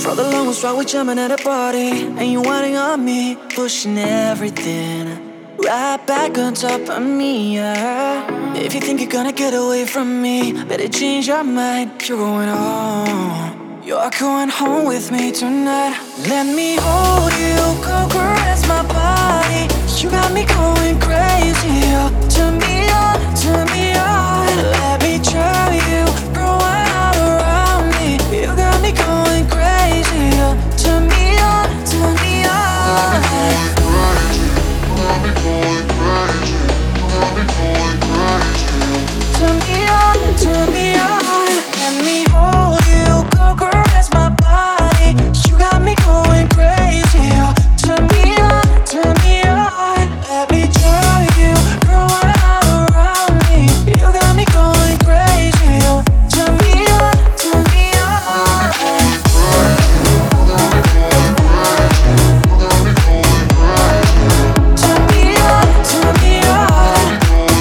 For the longest while we jumping at a party, and you whining on me, pushing everything right back on top of me, yeah. If you think you're gonna get away from me, better change your mind. You're going home. You're going home with me tonight. Let me hold you, go caress my body. You got me going crazy. Turn me on, turn me on. Let me try you, growing out around me. You got me going crazy. Turn me on, turn me on. Turn me on, turn me on. Let me hold you, go caress my body. You got me going crazy. Turn me on, turn me on. Let me try you, growing out around me. You got me going crazy. Turn me on, turn me on. Turn me on, turn me on.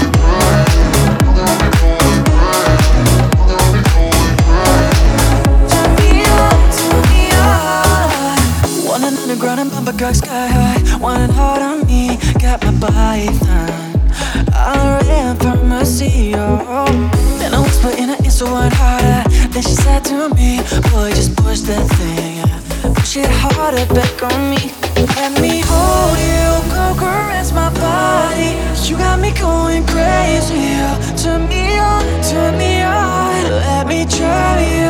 Underground and bumper cock sky high, wanting hard on me, got my python. I'm ready for mercy, oh. Then I whisper in her ear so one harder. Then she said to me, boy, just push that thing, push it harder back on me. Let me hold you, go caress my body. You got me going crazy. Turn me on, turn me on. Let me try you.